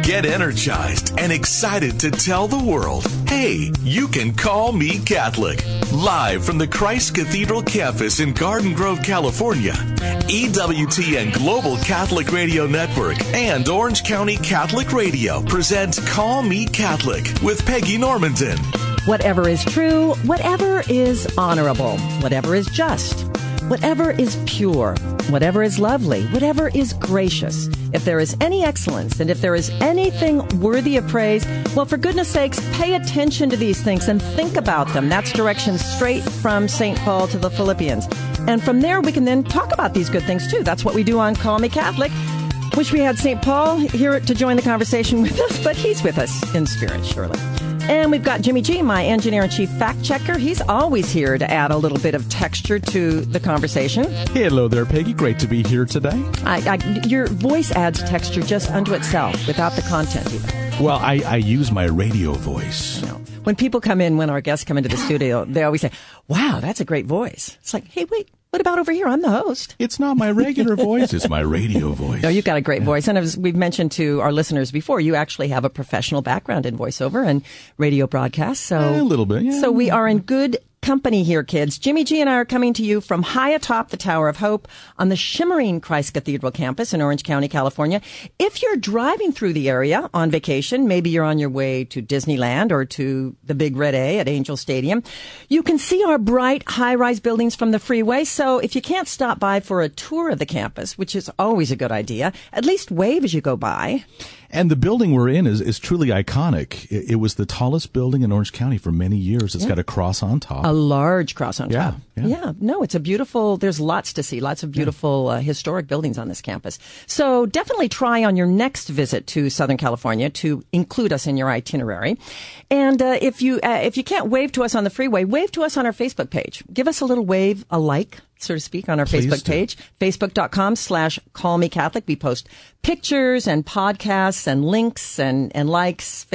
Get energized and excited to tell the world, hey, you can call me Catholic. Live from the Christ Cathedral campus in Garden Grove, California, EWTN Global Catholic Radio Network and Orange County Catholic Radio present Call Me Catholic with Peggy Normandin. Whatever is true, whatever is honorable, whatever is just, whatever is pure, whatever is lovely, whatever is gracious, if there is any excellence and if there is anything worthy of praise, well, for goodness sakes, pay attention to these things and think about them. That's direction straight from St. Paul to the Philippians. And from there, we can then talk about these good things, too. That's what we do on Call Me Catholic. Wish we had St. Paul here to join the conversation with us, but he's with us in spirit, surely. And we've got Jimmy G, my engineer-in-chief fact-checker. He's always here to add a little bit of texture to the conversation. Hello there, Peggy. Great to be here today. Your voice adds texture just unto itself, without the content even. Well, I use my radio voice. You know, when people come in, when our guests come into the studio, they always say, wow, that's a great voice. It's like, hey, wait. What about over here? I'm the host. It's not my regular voice. It's my radio voice. No, you've got a great voice. And as we've mentioned to our listeners before, you actually have a professional background in voiceover and radio broadcasts. So a little bit, yeah. So we are in good company here, kids. Jimmy G and I are coming to you from high atop the Tower of Hope on the shimmering Christ Cathedral campus in Orange County, California. If you're driving through the area on vacation, maybe you're on your way to Disneyland or to the Big Red A at Angel Stadium, you can see our bright high-rise buildings from the freeway. So if you can't stop by for a tour of the campus, which is always a good idea, at least wave as you go by. And the building we're in is truly iconic. It was the tallest building in Orange County for many years. It's got a cross on top. A large cross on top. Yeah. No, it's a beautiful, there's lots to see, lots of beautiful historic buildings on this campus. So definitely try on your next visit to Southern California to include us in your itinerary. And if you can't wave to us on the freeway, wave to us on our Facebook page. Give us a little wave, a like, so to speak, on our Facebook page, facebook.com/callmecatholic. We post pictures and podcasts and links and likes,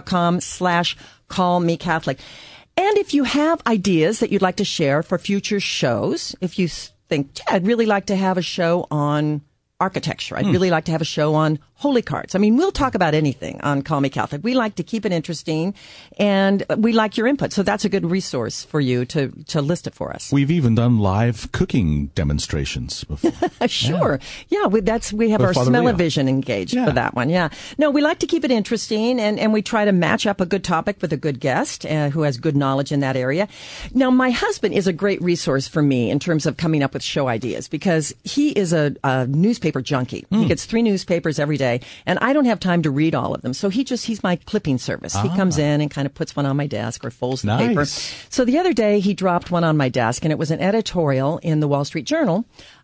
facebook.com/callmecatholic. And if you have ideas that you'd like to share for future shows, if you think, I'd really like to have a show on architecture, I'd really like to have a show on holy cards. I mean, we'll talk about anything on Call Me Catholic. We like to keep it interesting, and we like your input. So that's a good resource for you to list it for us. We've even done live cooking demonstrations before. Sure. Yeah, we have our Smell-O-Vision engaged for that one. Yeah. No, we like to keep it interesting, and we try to match up a good topic with a good guest who has good knowledge in that area. Now, my husband is a great resource for me in terms of coming up with show ideas because he is a newspaper junkie. He gets 3 newspapers every day. And I don't have time to read all of them. So he's my clipping service. He comes in and kind of puts one on my desk or folds the paper. So the other day he dropped one on my desk, and it was an editorial in the Wall Street Journal,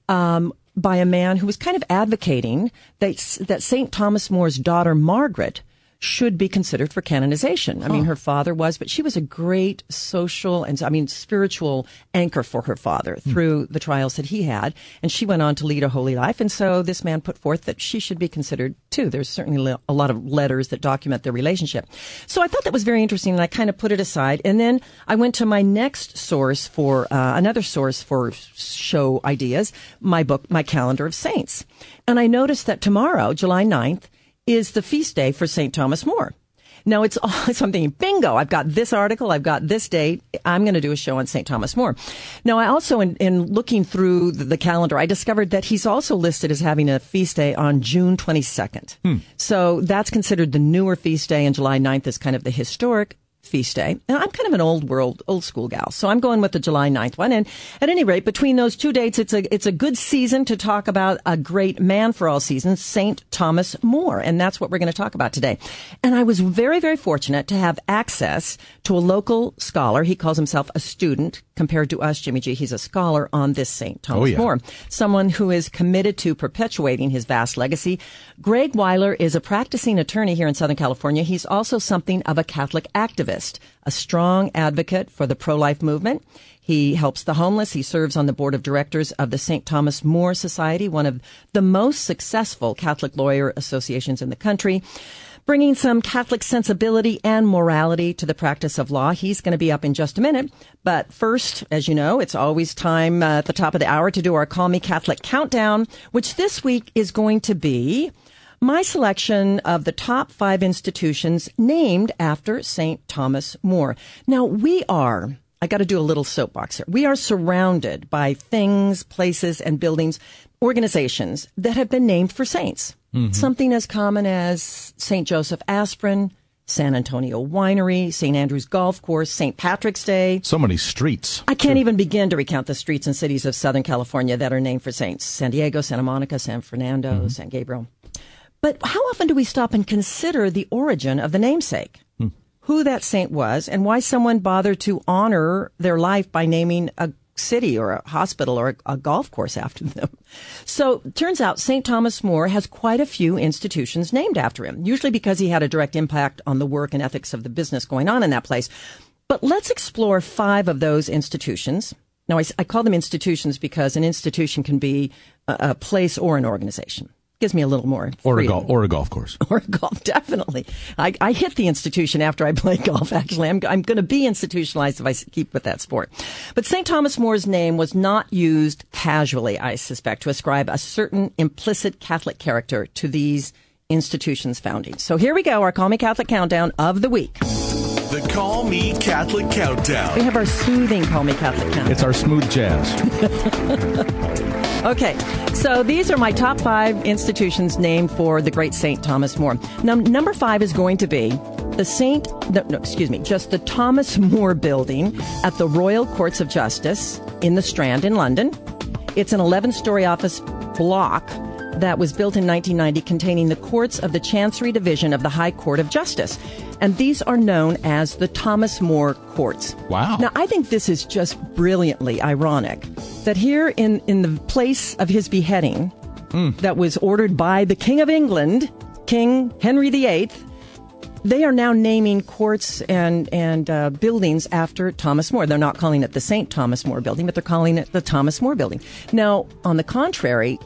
by a man who was kind of advocating that St. Thomas More's daughter, Margaret, should be considered for canonization. I mean, her father was, but she was a great social and, spiritual anchor for her father through the trials that he had. And she went on to lead a holy life. And so this man put forth that she should be considered too. There's certainly a lot of letters that document their relationship. So I thought that was very interesting, and I kind of put it aside. And then I went to my next source for, another source for show ideas, my book, My Calendar of Saints. And I noticed that tomorrow, July 9th, is the feast day for St. Thomas More. Now, so I'm thinking, bingo, I've got this article, I've got this date, I'm going to do a show on St. Thomas More. Now, I also, in looking through the calendar, I discovered that he's also listed as having a feast day on June 22nd. So that's considered the newer feast day, and July 9th is kind of the historic feast day. And I'm kind of an old school gal, so I'm going with the July 9th one. And at any rate, between those 2 dates, it's a good season to talk about a great man for all seasons, St. Thomas More. And that's what we're going to talk about today. And I was very, very fortunate to have access to a local scholar. He calls himself a student. Compared to us, Jimmy G, he's a scholar on this St. Thomas More. Someone who is committed to perpetuating his vast legacy. Greg Weiler is a practicing attorney here in Southern California. He's also something of a Catholic activist, a strong advocate for the pro-life movement. He helps the homeless. He serves on the board of directors of the St. Thomas More Society, one of the most successful Catholic lawyer associations in the country, bringing some Catholic sensibility and morality to the practice of law. He's going to be up in just a minute. But first, as you know, it's always time at the top of the hour to do our Call Me Catholic countdown, which this week is going to be my selection of the top 5 institutions named after St. Thomas More. Now, I got to do a little soapbox here. We are surrounded by things, places, and buildings, organizations that have been named for saints. Mm-hmm. Something as common as St. Joseph Aspirin, San Antonio Winery, St. Andrew's Golf Course, St. Patrick's Day. So many streets. I can't even begin to recount the streets and cities of Southern California that are named for saints. San Diego, Santa Monica, San Fernando, San Gabriel. But how often do we stop and consider the origin of the namesake? Who that saint was and why someone bothered to honor their life by naming a city or a hospital or a golf course after them. So turns out St. Thomas More has quite a few institutions named after him, usually because he had a direct impact on the work and ethics of the business going on in that place. But let's explore 5 of those institutions. Now, I call them institutions because an institution can be a place or an organization. Gives me a little more freedom. Or a golf course. Or a golf, definitely. I hit the institution after I play golf, actually. I'm going to be institutionalized if I keep with that sport. But St. Thomas More's name was not used casually, I suspect, to ascribe a certain implicit Catholic character to these institutions' founding. So here we go, our Call Me Catholic Countdown of the week. The Call Me Catholic Countdown. We have our soothing Call Me Catholic Countdown. It's our smooth jazz. Okay, so these are my top 5 institutions named for the great St. Thomas More. Now, number 5 is going to be the Thomas More Building at the Royal Courts of Justice in the Strand in London. It's an 11-story office block that was built in 1990 containing the courts of the Chancery Division of the High Court of Justice. And these are known as the Thomas More Courts. Wow. Now, I think this is just brilliantly ironic that here in the place of his beheading that was ordered by the King of England, King Henry VIII, they are now naming courts and buildings after Thomas More. They're not calling it the St. Thomas More Building, but they're calling it the Thomas More Building. Now, on the contrary,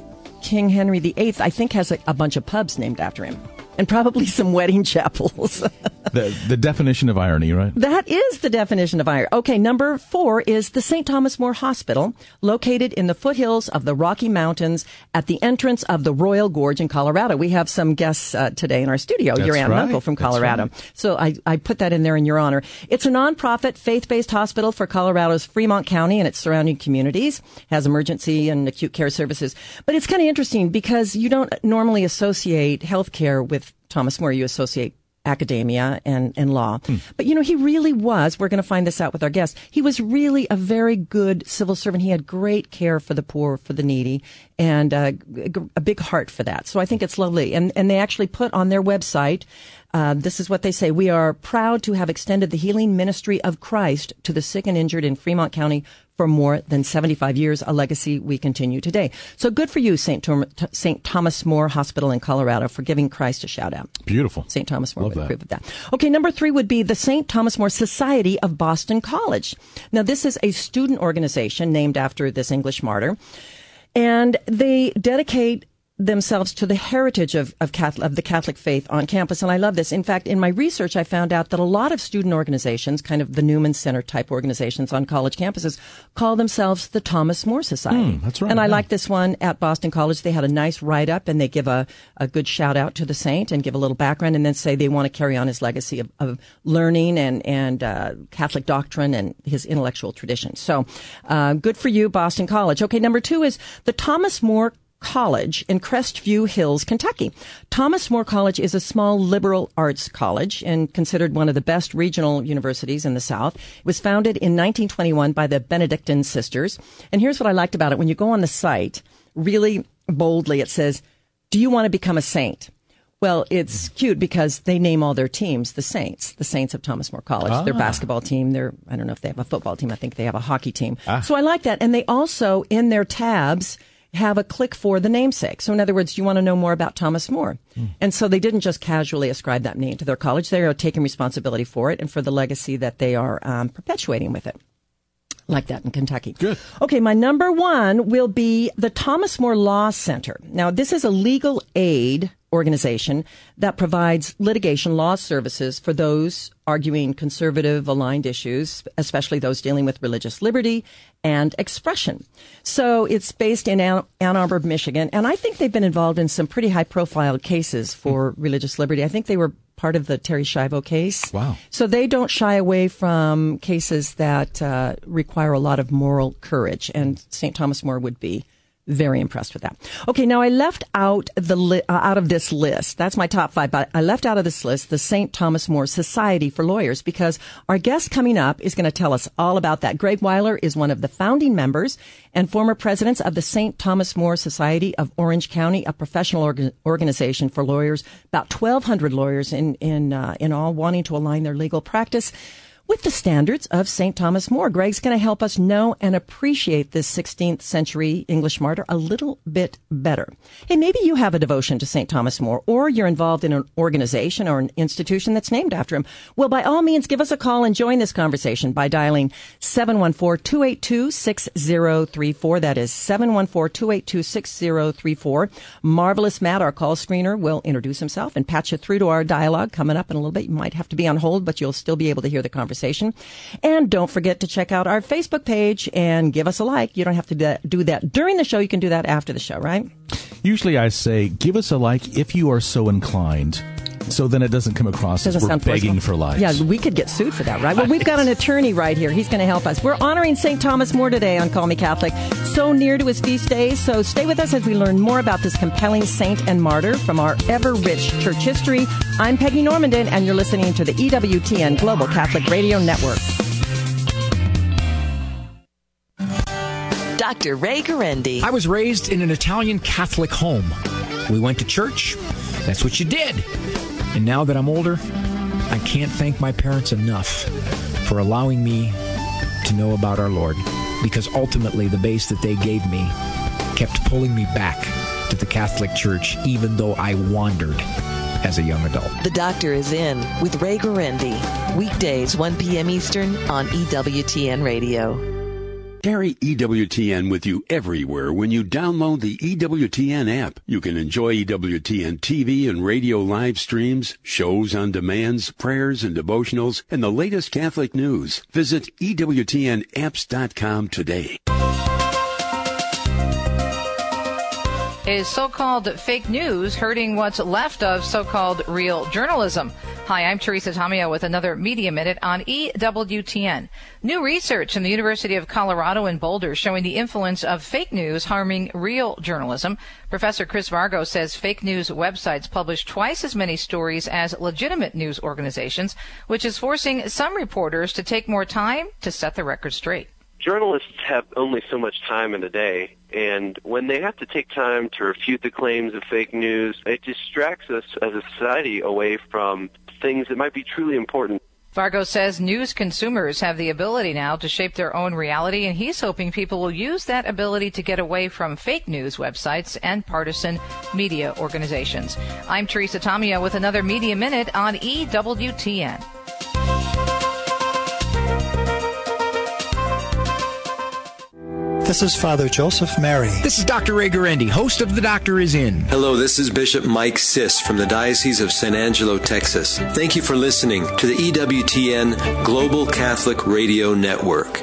King Henry VIII, I think, has a bunch of pubs named after him. And probably some wedding chapels. The definition of irony, right? That is the definition of irony. Okay, number 4 is the St. Thomas More Hospital, located in the foothills of the Rocky Mountains at the entrance of the Royal Gorge in Colorado. We have some guests today in our studio, your aunt and uncle from Colorado. Right. So I put that in there in your honor. It's a nonprofit, faith-based hospital for Colorado's Fremont County and its surrounding communities. Has emergency and acute care services. But it's kind of interesting because you don't normally associate healthcare with Thomas More. You associate academia and law. But, he really was, we're going to find this out with our guest, he was really a very good civil servant. He had great care for the poor, for the needy, and a big heart for that. So I think it's lovely. And they actually put on their website, this is what they say: "We are proud to have extended the healing ministry of Christ to the sick and injured in Fremont County for more than 75 years, a legacy we continue today." So good for you, St. Thomas More Hospital in Colorado, for giving Christ a shout out. Beautiful. St. Thomas More would approve of that. Okay, number 3 would be the St. Thomas More Society of Boston College. Now, this is a student organization named after this English martyr, and they dedicate themselves to the heritage of the Catholic faith on campus. And I love this. In fact, in my research, I found out that a lot of student organizations, kind of the Newman Center type organizations on college campuses, call themselves the Thomas More Society. That's right. And I like this one at Boston College. They had a nice write-up, and they give a good shout-out to the saint and give a little background, and then say they want to carry on his legacy of learning and Catholic doctrine and his intellectual tradition. So good for you, Boston College. Okay, number 2 is the Thomas More College in Crestview Hills, Kentucky. Thomas More College is a small liberal arts college and considered one of the best regional universities in the South. It was founded in 1921 by the Benedictine sisters. And here's what I liked about it. When you go on the site, really boldly, it says, "Do you want to become a saint?" Well, it's cute because they name all their teams the Saints of Thomas More College. Their basketball team, I don't know if they have a football team. I think they have a hockey team. So I like that. And they also, in their tabs, have a click for the namesake. So in other words, you want to know more about Thomas More. And so they didn't just casually ascribe that name to their college. They are taking responsibility for it and for the legacy that they are perpetuating with it. Like that in Kentucky. Good. Okay, my number 1 will be the Thomas More Law Center. Now, this is a legal aid organization that provides litigation law services for those arguing conservative-aligned issues, especially those dealing with religious liberty and expression. So it's based in Ann Arbor, Michigan, and I think they've been involved in some pretty high-profile cases for religious liberty. I think they were part of the Terry Schiavo case. Wow. So they don't shy away from cases that require a lot of moral courage, and St. Thomas More would be very impressed with that. Okay, now I left out out of this list. That's my top 5, but I left out of this list the St. Thomas More Society for Lawyers because our guest coming up is going to tell us all about that. Greg Weiler is one of the founding members and former presidents of the St. Thomas More Society of Orange County, a professional organization for lawyers, about 1,200 lawyers in all wanting to align their legal practice with the standards of St. Thomas More. Greg's going to help us know and appreciate this 16th century English martyr a little bit better. Hey, maybe you have a devotion to St. Thomas More, or you're involved in an organization or an institution that's named after him. Well, by all means, give us a call and join this conversation by dialing 714-282-6034. That is 714-282-6034. Marvelous Matt, our call screener, will introduce himself and patch you through to our dialogue coming up in a little bit. You might have to be on hold, but you'll still be able to hear the conversation. And don't forget to check out our Facebook page and give us a like. You don't have to do that during the show. You can do that after the show, right? Usually I say, give us a like if you are so inclined. So then it doesn't come across as we're begging for likes. Yeah, we could get sued for that, right? Well, we've got an attorney right here. He's going to help us. We're honoring St. Thomas More today on Call Me Catholic. So near to his feast days. So stay with us as we learn more about this compelling saint and martyr from our ever-rich church history. I'm Peggy Normandin, and you're listening to the EWTN Global Catholic Radio Network. Dr. Ray Guarendi. I was raised in an Italian Catholic home. We went to church. That's what you did. And now that I'm older, I can't thank my parents enough for allowing me to know about our Lord, because ultimately the base that they gave me kept pulling me back to the Catholic Church, even though I wandered as a young adult. The Doctor is In with Ray Guarendi. Weekdays, 1 p.m. Eastern on EWTN Radio. Carry EWTN with you everywhere when you download the EWTN app. You can enjoy EWTN TV and radio live streams, shows on demands, prayers and devotionals, and the latest Catholic news. Visit EWTNapps.com today. Is so-called fake news hurting what's left of so-called real journalism? Hi, I'm Teresa Tomeo with another Media Minute on EWTN. New research from the University of Colorado in Boulder showing the influence of fake news harming real journalism. Professor Chris Vargo says fake news websites publish twice as many stories as legitimate news organizations, which is forcing some reporters to take more time to set the record straight. Journalists have only so much time in a day, and when they have to take time to refute the claims of fake news, it distracts us as a society away from things that might be truly important. Vargo says news consumers have the ability now to shape their own reality, and he's hoping people will use that ability to get away from fake news websites and partisan media organizations. I'm Teresa Tomeo with another Media Minute on EWTN. This is Father Joseph Mary. This is Dr. Ray Guarendi, host of The Doctor is In. Hello, this is Bishop Mike Siss from the Diocese of San Angelo, Texas. Thank you for listening to the EWTN Global Catholic Radio Network.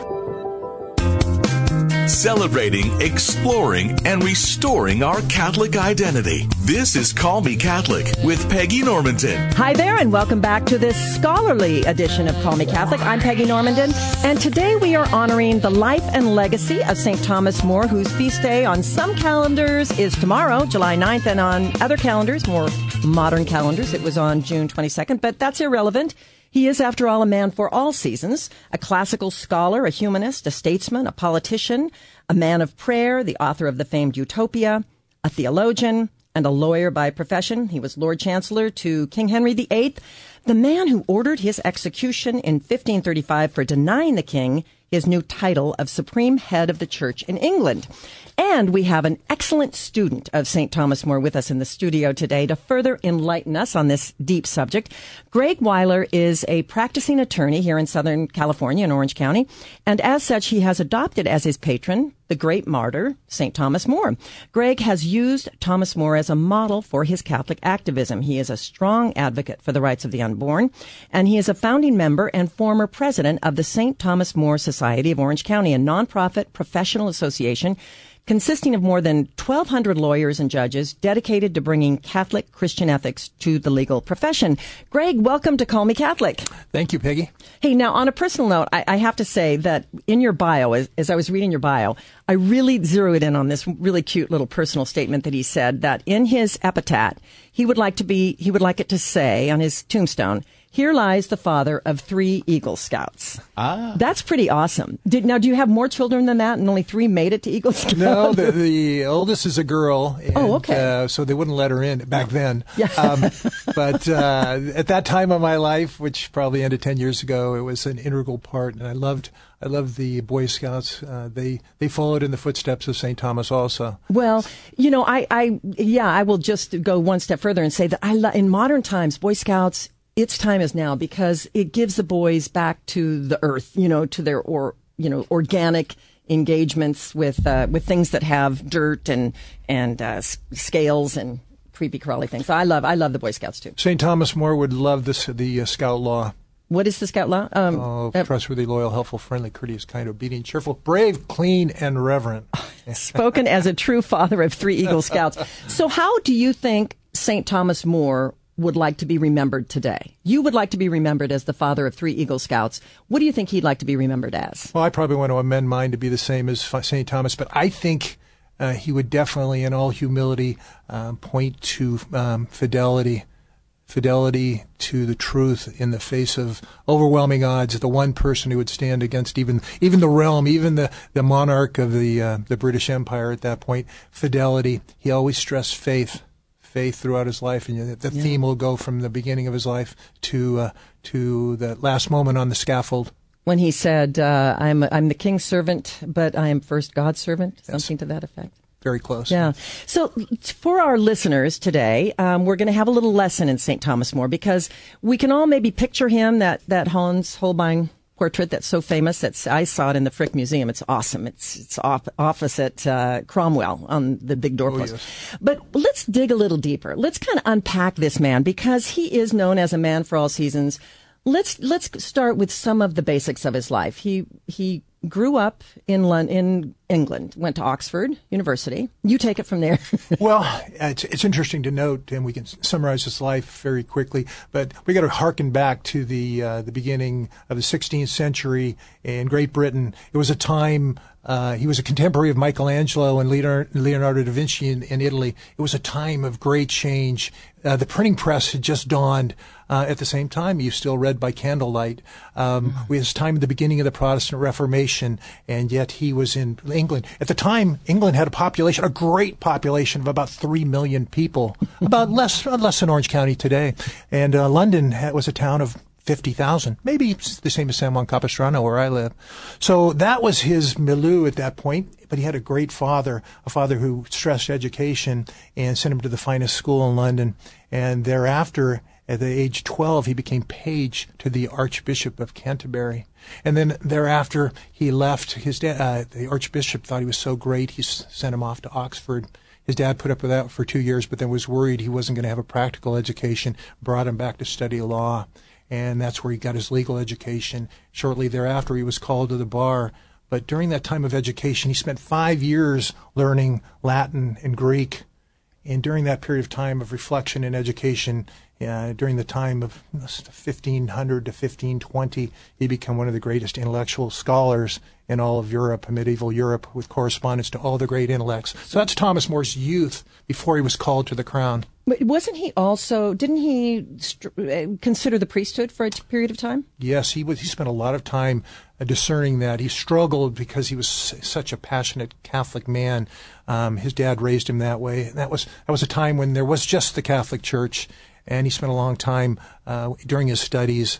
Celebrating, exploring, and restoring our Catholic identity. This is Call Me Catholic with Peggy Normandin. Hi there, and welcome back to this scholarly edition of Call Me Catholic. I'm Peggy Normandin, and today we are honoring the life and legacy of St. Thomas More, whose feast day on some calendars is tomorrow, July 9th, and on other calendars, more modern calendars, it was on June 22nd, but that's irrelevant. He is, after all, a man for all seasons, a classical scholar, a humanist, a statesman, a politician, a man of prayer, the author of the famed Utopia, a theologian, and a lawyer by profession. He was Lord Chancellor to King Henry VIII, the man who ordered his execution in 1535 for denying the king his new title of Supreme Head of the Church in England. And we have an excellent student of St. Thomas More with us in the studio today to further enlighten us on this deep subject. Greg Weiler is a practicing attorney here in Southern California in Orange County, and as such, he has adopted as his patron the great martyr, St. Thomas More. Greg has used Thomas More as a model for his Catholic activism. He is a strong advocate for the rights of the unborn, and he is a founding member and former president of the St. Thomas More Society of Orange County, a nonprofit professional association consisting of more than 1,200 lawyers and judges dedicated to bringing Catholic Christian ethics to the legal profession. Greg, welcome to Call Me Catholic. Thank you, Peggy. Hey, now, on a personal note, I have to say that in your bio, as I was reading your bio, I really zeroed in on this really cute little personal statement that he said, that in his epitaph, he would like it to say on his tombstone, "Here lies the father of 3 Eagle Scouts." That's pretty awesome. Do you have more children than that, and only 3 made it to Eagle Scouts? No, the oldest is a girl. And, okay. So they wouldn't let her in back then. Yeah. But at that time of my life, which probably ended 10 years ago, it was an integral part, and I loved the Boy Scouts. They followed in the footsteps of St. Thomas also. Well, I will just go one step further and say that in modern times, Boy Scouts, its time is now, because it gives the boys back to the earth, to their organic engagements with things that have dirt and scales and creepy crawly things. So I love the Boy Scouts too. St. Thomas More would love the Scout law. What is the Scout law? Trustworthy, loyal, helpful, friendly, courteous, kind, obedient, cheerful, brave, clean, and reverent. Spoken as a true father of 3 Eagle Scouts. So how do you think St. Thomas More would like to be remembered today? You would like to be remembered as the father of 3 Eagle Scouts. What do you think he'd like to be remembered as? Well, I probably want to amend mine to be the same as St. Thomas, but I think he would definitely, in all humility, point to fidelity to the truth in the face of overwhelming odds. The one person who would stand against even the realm, even the monarch of the British Empire at that point. Fidelity. He always stressed faith throughout his life, and the theme will go from the beginning of his life to the last moment on the scaffold. When he said, "I'm the king's servant, but I am first God's servant," something to that effect. Very close. Yeah. So for our listeners today, we're going to have a little lesson in St. Thomas More, because we can all maybe picture him, that Hans Holbein portrait that's so famous. I saw it in the Frick Museum. It's awesome. It's opposite Cromwell on the big doorpost. Oh, yes. But let's dig a little deeper. Let's kind of unpack this man, because he is known as a man for all seasons. Let's start with some of the basics of his life. He grew up in England, went to Oxford University. You take it from there. Well, it's interesting to note, and we can summarize his life very quickly, but we got to harken back to the beginning of the 16th century in Great Britain. It was a time, he was a contemporary of Michelangelo and Leonardo da Vinci in Italy. It was a time of great change. The printing press had just dawned at the same time. You still read by candlelight. It was time at the beginning of the Protestant Reformation, and yet he was in England. At the time, England had a great population of about 3 million people, about less than Orange County today. And London was a town of 50,000, maybe it's the same as San Juan Capistrano, where I live. So that was his milieu at that point. But he had a great father, a father who stressed education and sent him to the finest school in London. And thereafter, at the age 12, he became page to the Archbishop of Canterbury. And then thereafter, he left. His dad, the Archbishop thought he was so great, he sent him off to Oxford. His dad put up with that for 2 years, but then was worried he wasn't going to have a practical education, brought him back to study law. And that's where he got his legal education. Shortly thereafter, he was called to the bar. But during that time of education, he spent 5 years learning Latin and Greek. And during that period of time of reflection and education, during the time of 1500 to 1520, he became one of the greatest intellectual scholars in all of Europe, medieval Europe, with correspondence to all the great intellects. So that's Thomas More's youth before he was called to the crown. But didn't he consider the priesthood for a period of time? Yes, he spent a lot of time discerning that. He struggled because he was such a passionate Catholic man. His dad raised him that way. That was a time when there was just the Catholic Church, and he spent a long time during his studies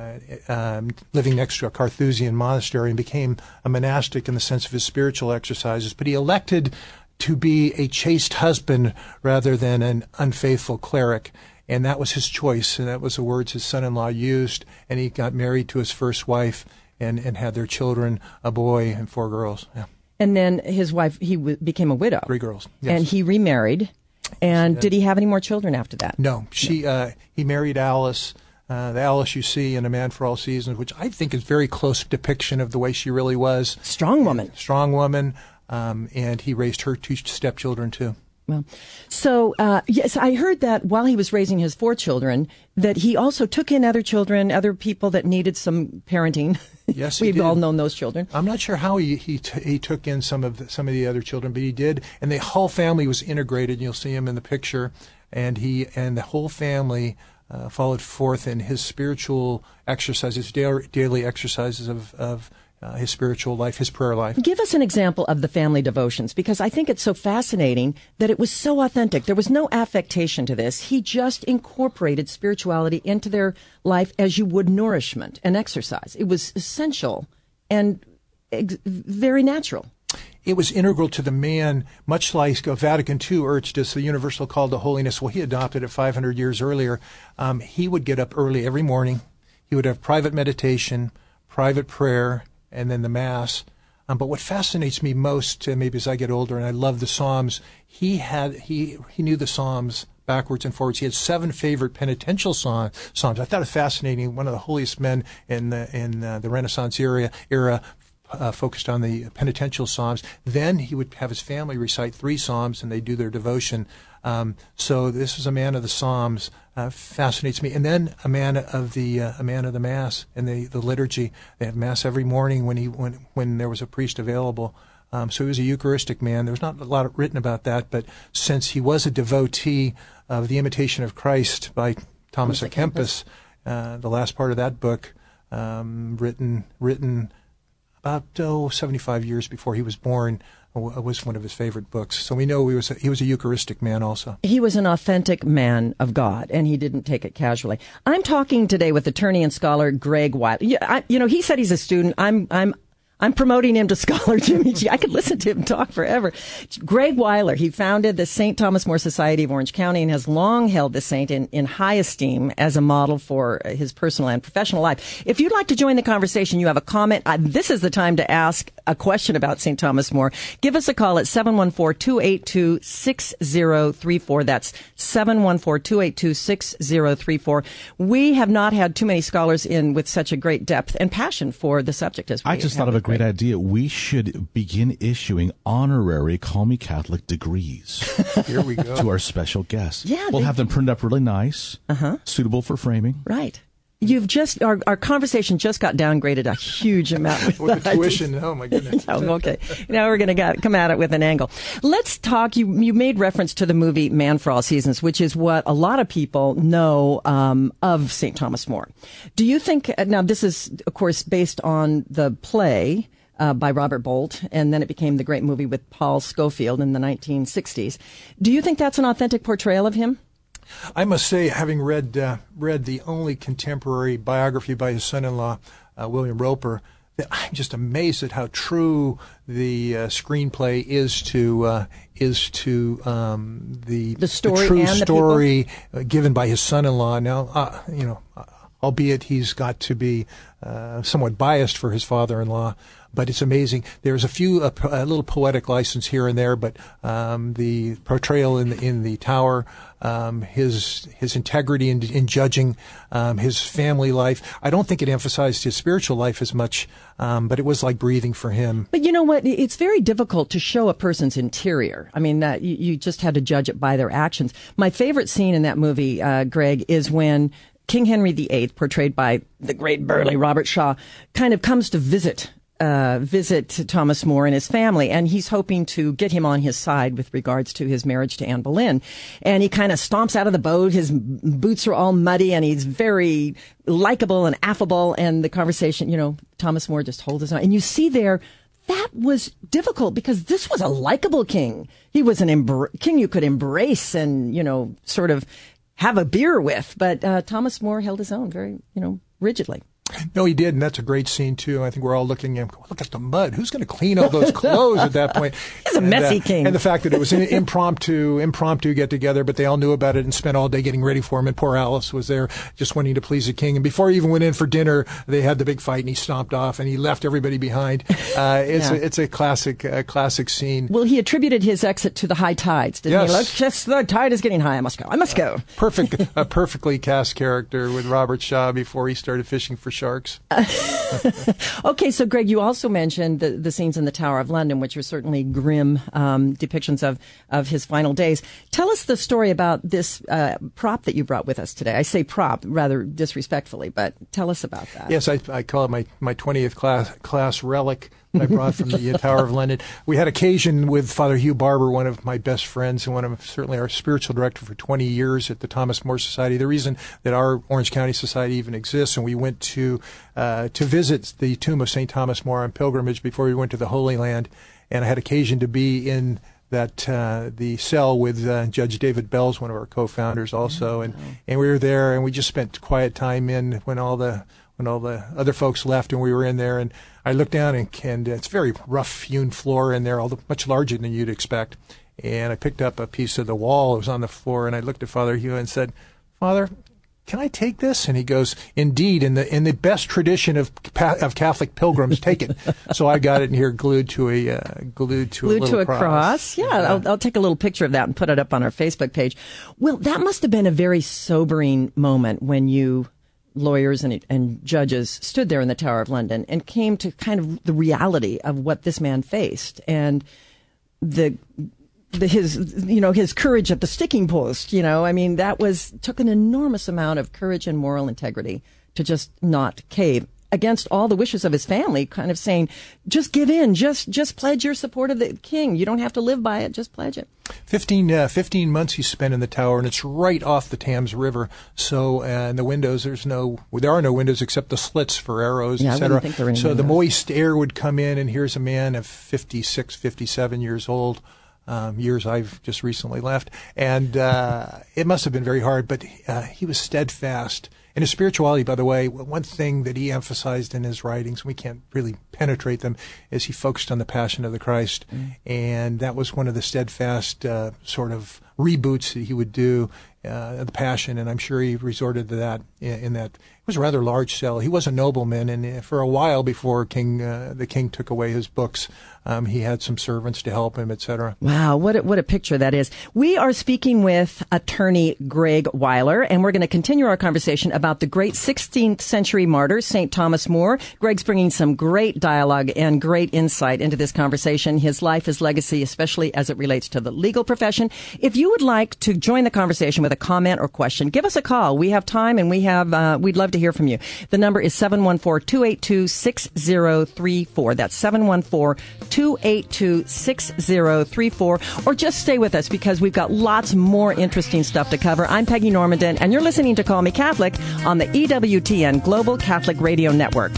living next to a Carthusian monastery and became a monastic in the sense of his spiritual exercises. But he elected to be a chaste husband rather than an unfaithful cleric. And that was his choice, and that was the words his son-in-law used. And he got married to his first wife and had their children, a boy and 4 girls. Yeah. And then his wife, he became a widow. 3 girls. Yes. And he remarried. And did he have any more children after that? No. He married Alice, the Alice you see in A Man for All Seasons, which I think is very close depiction of the way she really was. Strong woman. And he raised her 2 stepchildren, too. Well, so, yes, I heard that while he was raising his 4 children, that he also took in other children, other people that needed some parenting. Yes, We've all known those children. I'm not sure how he took in some of the other children, but he did. And the whole family was integrated. You'll see him in the picture. And the whole family followed forth in his spiritual exercises, daily exercises of his spiritual life, his prayer life. Give us an example of the family devotions, because I think it's so fascinating that it was so authentic. There was no affectation to this. He just incorporated spirituality into their life as you would nourishment and exercise. It was essential and very natural. It was integral to the man, much like Vatican II urged us, the universal call to holiness. Well, he adopted it 500 years earlier. He would get up early every morning. He would have private meditation, private prayer, and then the Mass. But what fascinates me most, maybe as I get older, and I love the Psalms, he knew the Psalms backwards and forwards. He had 7 favorite penitential psalms. I thought it fascinating. One of the holiest men in the Renaissance era focused on the penitential psalms. Then he would have his family recite 3 psalms, and they do their devotion. So this is a man of the Psalms. Fascinates me. And then a man of the Mass and the liturgy. They have Mass every morning when there was a priest available. So he was a Eucharistic man. There was not a lot written about that, but since he was a devotee of The Imitation of Christ by Thomas à Kempis, the last part of that book, written about 75 years before he was born, was one of his favorite books. So we know he was a Eucharistic man also. He was an authentic man of God, and he didn't take it casually. I'm talking today with attorney and scholar Greg Weiler. He said he's a student. I'm promoting him to Scholar Jimmy G. I could listen to him talk forever. Greg Weiler, he founded the St. Thomas More Society of Orange County and has long held the saint in high esteem as a model for his personal and professional life. If you'd like to join the conversation, you have a comment, this is the time to ask a question about St. Thomas More. Give us a call at 714-282-6034. That's 714-282-6034. We have not had too many scholars in with such a great depth and passion for the subject as we I just thought of a great idea. We should begin issuing honorary Call Me Catholic degrees. Here we go. To our special guests. Yeah, we'll have them printed up really nice, suitable for framing. Right. Our conversation just got downgraded a huge amount with the tuition. Oh my goodness. Okay. Now we're going to come at it with an angle. Let's talk. You made reference to the movie Man for All Seasons, which is what a lot of people know of St. Thomas More. Do you think, now this is of course based on the play by Robert Bolt, and then it became the great movie with Paul Scofield in the 1960s. Do you think that's an authentic portrayal of him? I must say, having read the only contemporary biography by his son-in-law, William Roper, that I'm just amazed at how true the screenplay is to the story, true and story given by his son-in-law. Now, albeit he's got to be somewhat biased for his father-in-law. But it's amazing. There's a little poetic license here and there, but the portrayal in the tower, his integrity in judging, his family life. I don't think it emphasized his spiritual life as much, but it was like breathing for him. But you know what? It's very difficult to show a person's interior. I mean, that you just had to judge it by their actions. My favorite scene in that movie, Greg, is when King Henry VIII, portrayed by the great burly Robert Shaw, kind of comes to visit Thomas More and his family, and he's hoping to get him on his side with regards to his marriage to Anne Boleyn. And he kind of stomps out of the boat. His boots are all muddy, and he's very likable and affable. And the conversation, Thomas More just holds his own. And you see there, that was difficult because this was a likable king. He was an king you could embrace and, sort of have a beer with. But Thomas More held his own very, rigidly. No, he did, and that's a great scene, too. I think we're all looking at him, look at the mud. Who's going to clean all those clothes at that point? He's a messy king. And the fact that it was an impromptu get-together, but they all knew about it and spent all day getting ready for him, and poor Alice was there just wanting to please the king. And before he even went in for dinner, they had the big fight, and he stomped off, and he left everybody behind. It's a classic scene. Well, he attributed his exit to the high tides, didn't he? Like, just the tide is getting high. I must go. A perfectly cast character with Robert Shaw before he started fishing for sharks. Okay, so Greg, you also mentioned the scenes in the Tower of London, which are certainly grim depictions of his final days. Tell us the story about this prop that you brought with us today. I say prop rather disrespectfully, but tell us about that. Yes, I call it my 20th class relic that I brought from the Tower of London. We had occasion with Father Hugh Barber, one of my best friends and certainly our spiritual director for 20 years at the Thomas More Society. The reason that our Orange County Society even exists, and we went to visit the tomb of St. Thomas More on pilgrimage before we went to the Holy Land, and I had occasion to be in that the cell with Judge David Bells, one of our co-founders also, and we were there, and we just spent quiet time in when all the other folks left, and we were in there, and I looked down, and it's very rough-hewn floor in there, much larger than you'd expect, and I picked up a piece of the wall. It was on the floor, and I looked at Father Hugh and said, "Father, can I take this?" And he goes, "Indeed, in the best tradition of Catholic pilgrims, take it." So I got it in here, glued to a cross. Yeah, I'll take a little picture of that and put it up on our Facebook page. Well, that must have been a very sobering moment when you lawyers and judges stood there in the Tower of London and came to kind of the reality of what this man faced and his courage at the sticking post. I mean, took an enormous amount of courage and moral integrity to just not cave against all the wishes of his family, kind of saying, just give in, just pledge your support of the king. You don't have to live by it, just pledge it. 15 months he spent in the tower, and it's right off the Thames River. So, and the windows, there are no windows except the slits for arrows, etc. So the moist air would come in, and here's a man of 56, 57 years old. Years I've just recently left. And it must have been very hard, but he was steadfast. And his spirituality, by the way, one thing that he emphasized in his writings, we can't really penetrate them, is he focused on the Passion of the Christ. And that was one of the steadfast sort of reboots that he would do, the Passion, and I'm sure he resorted to that in that. It was a rather large cell. He was a nobleman, and for a while before the king took away his books, he had some servants to help him, etc. Wow, what a picture that is. We are speaking with attorney Greg Weiler, and we're going to continue our conversation about the great 16th century martyr, St. Thomas More. Greg's bringing some great dialogue and great insight into this conversation, his life, his legacy, especially as it relates to the legal profession. If you would like to join the conversation with a comment or question, give us a call. We have time, and we'd love to hear from you. The number is 714-282-6034. That's 714-282-6034. Or just stay with us because we've got lots more interesting stuff to cover. I'm Peggy Normandin, and you're listening to Call Me Catholic on the EWTN Global Catholic Radio Network.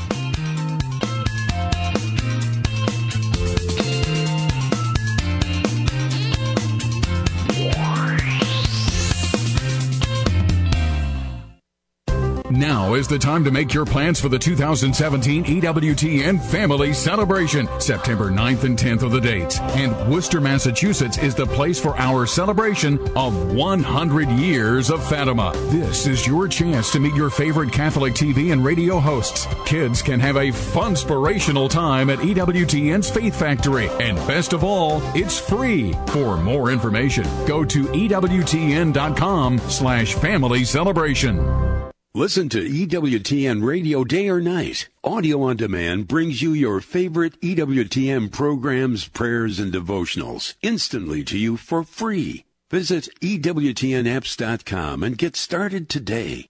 Now is the time to make your plans for the 2017 EWTN Family Celebration. September 9th and 10th are the dates. And Worcester, Massachusetts is the place for our celebration of 100 years of Fatima. This is your chance to meet your favorite Catholic TV and radio hosts. Kids can have a fun-spirational time at EWTN's Faith Factory. And best of all, it's free. For more information, go to EWTN.com/family celebration. Listen to EWTN Radio day or night. Audio on demand brings you your favorite EWTN programs, prayers, and devotionals instantly to you for free. Visit EWTNapps.com and get started today.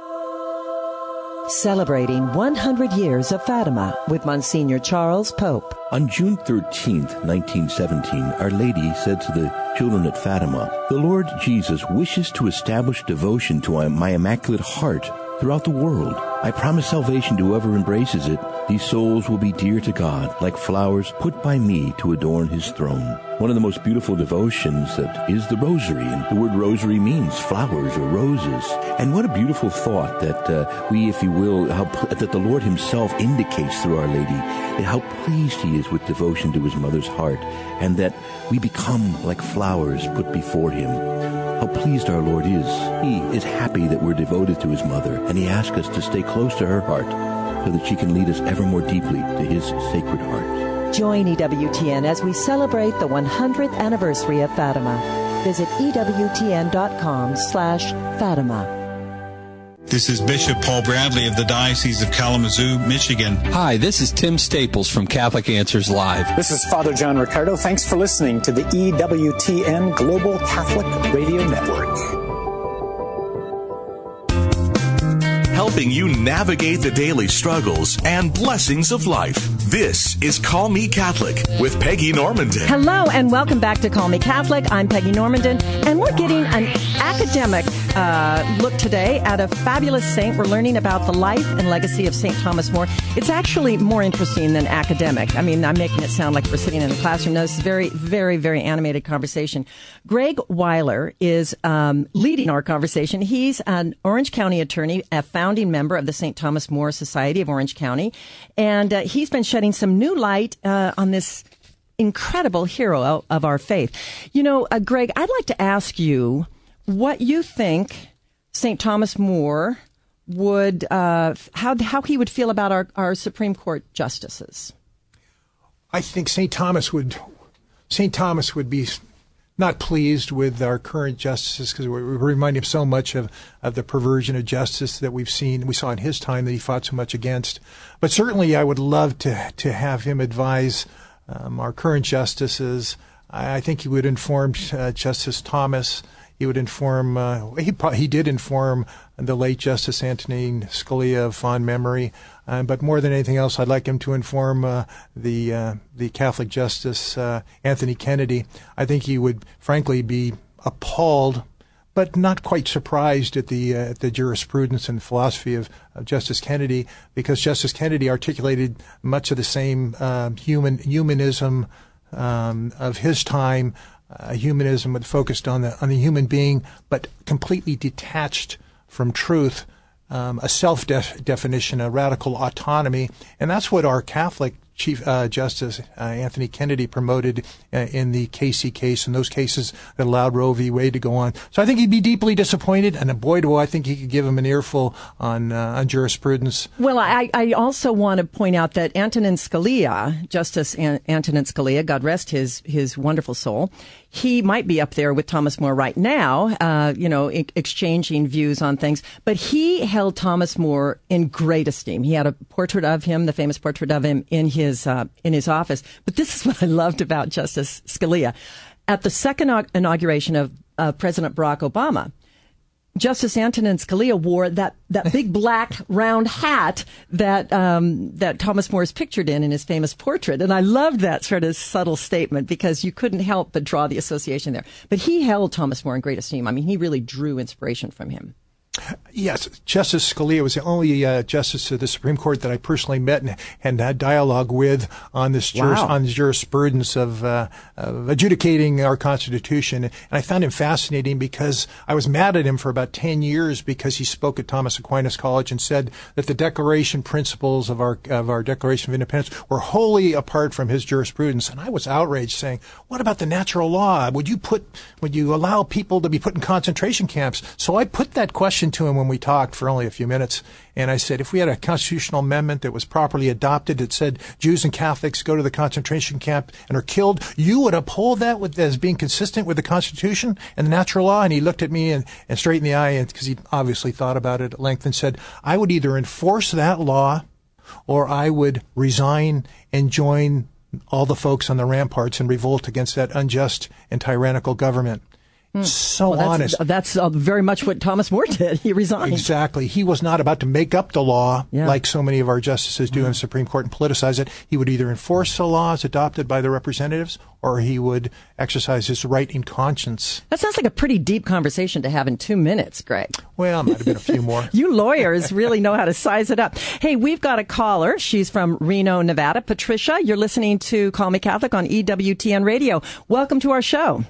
Celebrating 100 years of Fatima with Monsignor Charles Pope. On June 13th, 1917, Our Lady said to the children at Fatima, "The Lord Jesus wishes to establish devotion to my Immaculate Heart throughout the world. I promise salvation to whoever embraces it. These souls will be dear to God, like flowers put by me to adorn his throne. One of the most beautiful devotions that is the rosary, and the word rosary means flowers or roses. And what a beautiful thought that we, if you will, that the Lord himself indicates through Our Lady, how pleased he is with devotion to his mother's heart, and that we become like flowers put before him. How pleased our Lord is. He is happy that we're devoted to his mother, and he asks us to stay close to her heart so that she can lead us ever more deeply to his sacred heart. Join EWTN as we celebrate the 100th anniversary of Fatima. Visit EWTN.com/Fatima. This is Bishop Paul Bradley of the Diocese of Kalamazoo, Michigan. Hi, this is Tim Staples from Catholic Answers Live. This is Father John Ricardo. Thanks for listening to the EWTN Global Catholic Radio Network. Helping you navigate the daily struggles and blessings of life. This is Call Me Catholic with Peggy Normandin. Hello and welcome back to Call Me Catholic. I'm Peggy Normandin, and we're getting an academic look today at a fabulous saint. We're learning about the life and legacy of St. Thomas More. It's actually more interesting than academic. I mean, I'm making it sound like we're sitting in a classroom. No, this is very, very, very animated conversation. Greg Weiler is leading our conversation. He's an Orange County attorney, a founding member of the St. Thomas More Society of Orange County, and he's been shedding some new light on this incredible hero of our faith. You know, Greg, I'd like to ask you what you think St. Thomas More would, how he would feel about our Supreme Court justices. I think St. Thomas would be not pleased with our current justices because we remind him so much of the perversion of justice that we saw in his time that he fought so much against. But certainly I would love to have him advise our current justices. I think he would inform Justice Thomas. He would inform, he did inform the late Justice Antonin Scalia of fond memory. But more than anything else, I'd like him to inform the Catholic Justice Anthony Kennedy. I think he would, frankly, be appalled, but not quite surprised at the jurisprudence and philosophy of Justice Kennedy, because Justice Kennedy articulated much of the same humanism of his time. Humanism that focused on the human being, but completely detached from truth, a self-definition, a radical autonomy, and that's what our Catholic Chief Justice Anthony Kennedy promoted in the Casey case and those cases that allowed Roe v. Wade to go on. So I think he'd be deeply disappointed, and boy, do I think he could give him an earful on jurisprudence. Well, I also want to point out that Antonin Scalia, Justice Antonin Scalia, God rest his wonderful soul, he might be up there with Thomas More right now, exchanging views on things, but he held Thomas More in great esteem. He had a portrait of him, the famous portrait of him, in his office. But this is what I loved about Justice Scalia. At the second inauguration of President Barack Obama, Justice Antonin Scalia wore that big black round hat that Thomas More is pictured in his famous portrait. And I loved that sort of subtle statement because you couldn't help but draw the association there. But he held Thomas More in great esteem. I mean, he really drew inspiration from him. Yes, Justice Scalia was the only justice of the Supreme Court that I personally met and had dialogue with on this on the jurisprudence of adjudicating our Constitution. And I found him fascinating because I was mad at him for about 10 years because he spoke at Thomas Aquinas College and said that the Declaration principles of our Declaration of Independence were wholly apart from his jurisprudence. And I was outraged, saying, "What about the natural law? Would you allow people to be put in concentration camps?" So I put that question to him when we talked for only a few minutes. And I said, if we had a constitutional amendment that was properly adopted that said Jews and Catholics go to the concentration camp and are killed, you would uphold that as being consistent with the Constitution and the natural law? And he looked at me and straight in the eye, because he obviously thought about it at length, and said, I would either enforce that law or I would resign and join all the folks on the ramparts and revolt against that unjust and tyrannical government. So honest. That's very much what Thomas More did. He resigned. Exactly. He was not about to make up the law like so many of our justices do in the Supreme Court and politicize it. He would either enforce the laws adopted by the representatives or he would exercise his right in conscience. That sounds like a pretty deep conversation to have in 2 minutes, Greg. Well, might have been a few more. You lawyers really know how to size it up. Hey, we've got a caller. She's from Reno, Nevada. Patricia, you're listening to Call Me Catholic on EWTN Radio. Welcome to our show.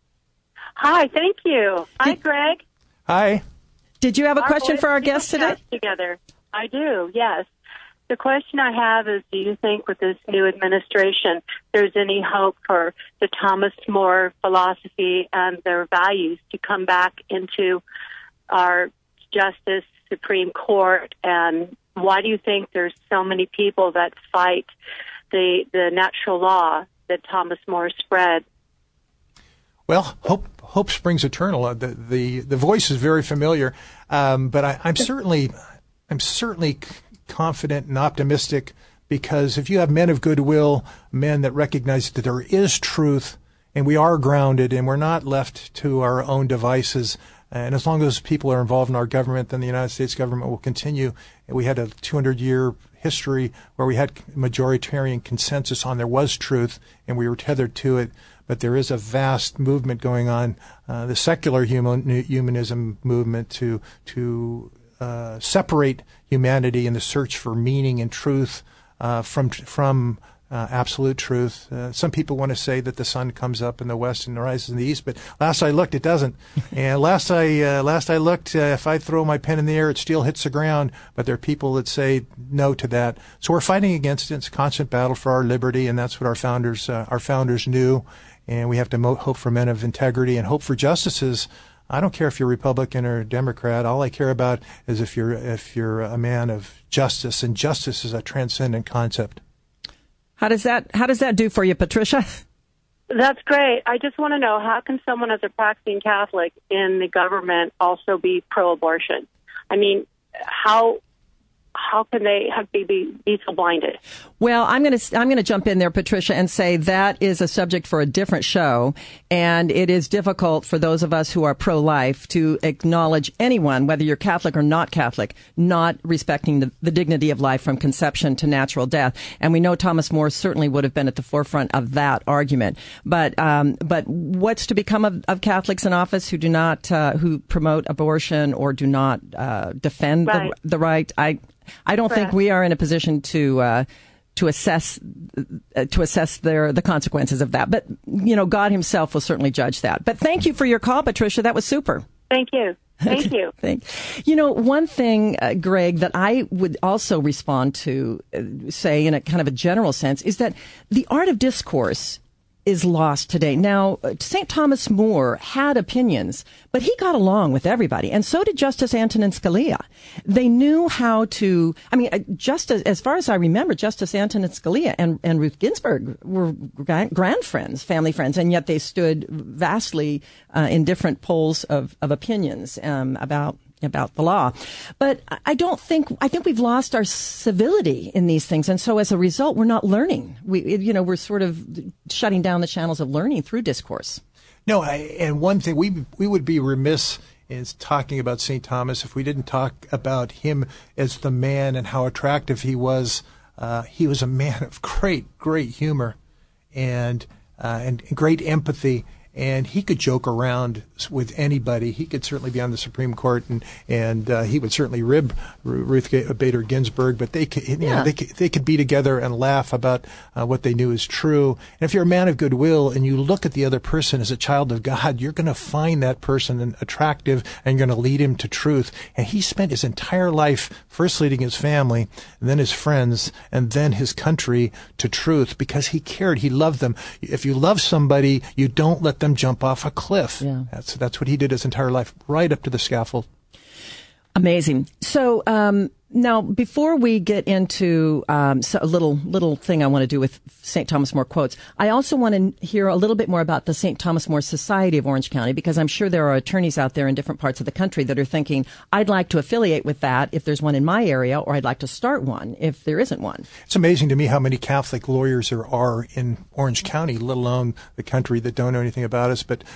Hi, thank you. Hi, Greg. Hi. Did you have a question for our guest today? Together. I do, yes. The question I have is, do you think with this new administration there's any hope for the Thomas More philosophy and their values to come back into our Justice Supreme Court? And why do you think there's so many people that fight the natural law that Thomas More spread? Well, hope springs eternal. The voice is very familiar, but I'm certainly confident and optimistic because if you have men of goodwill, men that recognize that there is truth and we are grounded and we're not left to our own devices, and as long as people are involved in our government, then the United States government will continue. We had a 200-year history where we had majoritarian consensus on there was truth and we were tethered to it. But there is a vast movement going on, the secular humanism movement to separate humanity in the search for meaning and truth from absolute truth. Some people want to say that the sun comes up in the west and rises in the east, but last I looked, it doesn't. And last I looked, if I throw my pen in the air, it still hits the ground. But there are people that say no to that. So we're fighting against it. It's a constant battle for our liberty, and that's what our founders knew. And we have to hope for men of integrity and hope for justices. I don't care if you're Republican or Democrat. All I care about is if you're a man of justice, and justice is a transcendent concept. How does that do for you, Patricia? That's great. I just want to know, how can someone as a practicing Catholic in the government also be pro-abortion? I mean, how can they be so blinded? Well, I'm going to jump in there, Patricia, and say that is a subject for a different show, and it is difficult for those of us who are pro-life to acknowledge anyone, whether you're Catholic or not Catholic, not respecting the dignity of life from conception to natural death. And we know Thomas More certainly would have been at the forefront of that argument. But what's to become of Catholics in office who do not who promote abortion or do not defend the right? I don't think we are in a position to assess the consequences of that. But God Himself will certainly judge that. But thank you for your call, Patricia. That was super. Thank you. Thank you. One thing, Greg, that I would also respond to, say in a kind of a general sense, is that the art of discourse is lost today. Now, St. Thomas More had opinions, but he got along with everybody, and so did Justice Antonin Scalia. They knew how to, as far as I remember, Justice Antonin Scalia and Ruth Ginsburg were grand friends, family friends, and yet they stood vastly in different poles of opinions about the law. But I think we've lost our civility in these things. And so as a result, we're not learning. We're sort of shutting down the channels of learning through discourse. No, and one thing, we would be remiss in talking about St. Thomas if we didn't talk about him as the man and how attractive he was. He was a man of great humor and great empathy. And he could joke around with anybody. He could certainly be on the Supreme Court, and he would certainly rib Ruth Bader Ginsburg. But they could be together and laugh about what they knew is true. And if you're a man of goodwill and you look at the other person as a child of God, you're going to find that person attractive and you're going to lead him to truth. And he spent his entire life first leading his family, and then his friends, and then his country to truth because he cared. He loved them. If you love somebody, you don't let them jump off a cliff. Yeah. That's what he did his entire life, right up to the scaffold. Amazing. So now, before we get into a little thing I want to do with St. Thomas More quotes, I also want to hear a little bit more about the St. Thomas More Society of Orange County, because I'm sure there are attorneys out there in different parts of the country that are thinking, I'd like to affiliate with that if there's one in my area, or I'd like to start one if there isn't one. It's amazing to me how many Catholic lawyers there are in Orange County, let alone the country, that don't know anything about us. But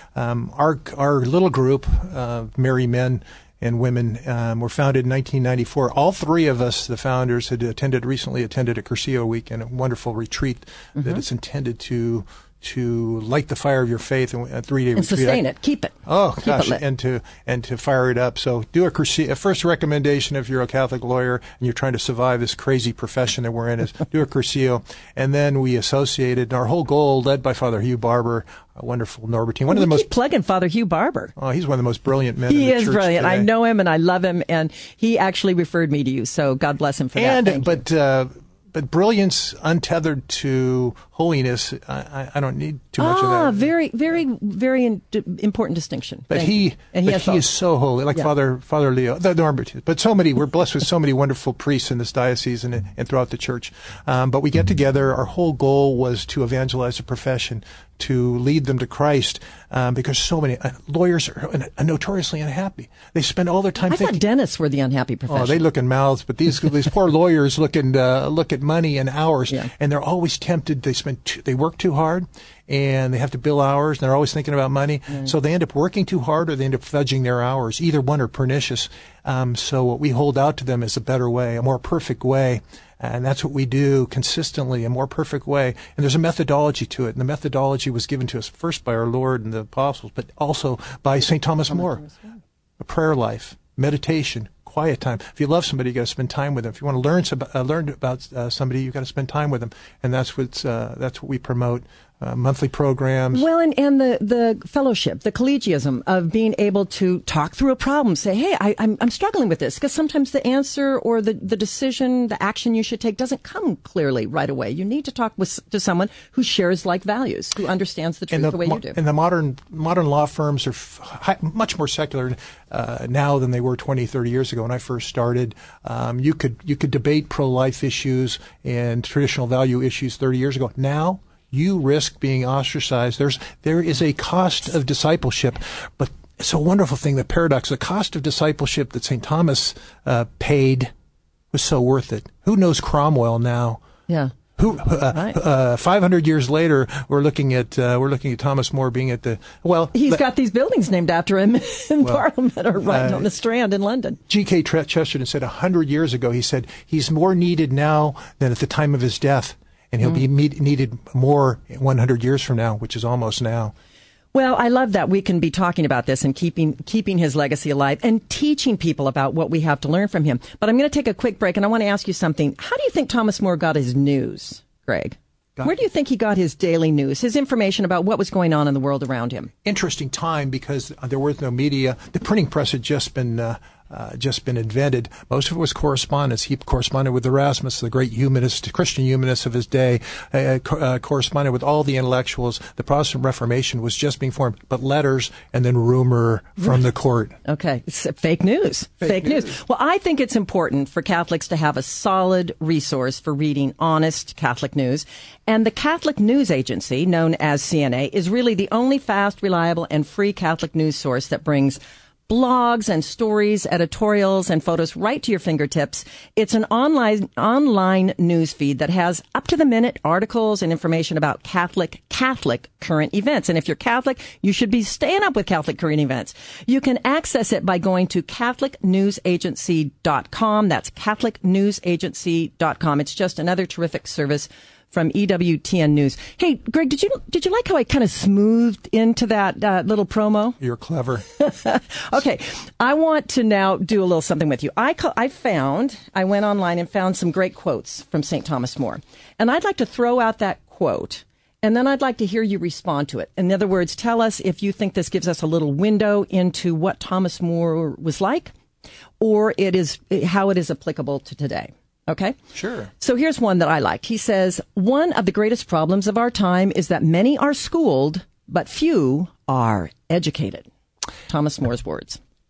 our little group of merry men and women were founded in 1994. All three of us, the founders, had recently attended a Cursillo week and a wonderful retreat that is intended to light the fire of your faith in a 3-day retreat. And sustain it. Keep it. Oh, keep gosh. It lit. And to fire it up. So do a Cursillo. A first recommendation if you're a Catholic lawyer and you're trying to survive this crazy profession that we're in is do a Cursillo. And then we associated, our whole goal, led by Father Hugh Barber, a wonderful Norbertine. Keep plugging Father Hugh Barber. Oh, he's one of the most brilliant men in the church. He is brilliant. Today. I know him and I love him, and he actually referred me to you, so God bless him for that. But brilliance untethered to holiness, I don't need too much of that. Very, very, very important distinction. But he is so holy, like Father Leo, the Norbertine. But we're blessed with so many wonderful priests in this diocese and throughout the church. But we get together. Our whole goal was to evangelize the profession, to lead them to Christ, because so many lawyers are notoriously unhappy. They spend all their time I thought dentists were the unhappy profession. Oh, they look in mouths, but these poor lawyers look at money and hours, and they're always tempted. They work too hard, and they have to bill hours, and they're always thinking about money. So they end up working too hard, or they end up fudging their hours. Either one are pernicious. So what we hold out to them is a better way, a more perfect way. And that's what we do consistently, a more perfect way. And there's a methodology to it. And the methodology was given to us first by our Lord and the apostles, but also by St. Thomas More. A prayer life, meditation, quiet time. If you love somebody, you got to spend time with them. If you want to learn about somebody, you got to spend time with them. And that's what we promote. Monthly programs. Well, and the fellowship, the collegialism of being able to talk through a problem, say, hey, I'm struggling with this, because sometimes the answer or the decision, the action you should take doesn't come clearly right away. You need to talk to someone who shares like values, who understands the truth the way you do. And the modern law firms are much more secular now than they were 20, 30 years ago when I first started. You could debate pro-life issues and traditional value issues 30 years ago. Now, you risk being ostracized. There is a cost of discipleship, but it's a wonderful thing, the paradox. The cost of discipleship that St. Thomas paid was so worth it. Who knows Cromwell now? Yeah. 500 years later, we're looking at Thomas More being at he's got these buildings named after him in Parliament, or right on the Strand in London. G.K. Chesterton said 100 years ago, he said, he's more needed now than at the time of his death. And he'll be needed more 100 years from now, which is almost now. Well, I love that we can be talking about this and keeping his legacy alive and teaching people about what we have to learn from him. But I'm going to take a quick break, and I want to ask you something. How do you think Thomas More got his news, Greg? Where do you think he got his daily news, his information about what was going on in the world around him? Interesting time, because there was no media. The printing press had just been invented. Most of it was correspondence. He corresponded with Erasmus, the great humanist, Christian humanist of his day, corresponded with all the intellectuals. The Protestant Reformation was just being formed, but letters and then rumor from the court. Okay. It's fake news. Fake news. Well, I think it's important for Catholics to have a solid resource for reading honest Catholic news. And the Catholic News Agency, known as CNA, is really the only fast, reliable, and free Catholic news source that brings blogs and stories, editorials, and photos right to your fingertips. It's an online news feed that has up-to-the-minute articles and information about Catholic current events. And if you're Catholic, you should be staying up with Catholic current events. You can access it by going to CatholicNewsAgency.com. That's CatholicNewsAgency.com. It's just another terrific service from EWTN News. Hey, Greg, did you like how I kind of smoothed into that little promo? You're clever. Okay, I want to now do a little something with you. I went online and found some great quotes from St. Thomas More, and I'd like to throw out that quote, and then I'd like to hear you respond to it. In other words, tell us if you think this gives us a little window into what Thomas More was like, or how it is applicable to today. Okay? Sure. So here's one that I liked. He says, one of the greatest problems of our time is that many are schooled, but few are educated. Thomas More's words.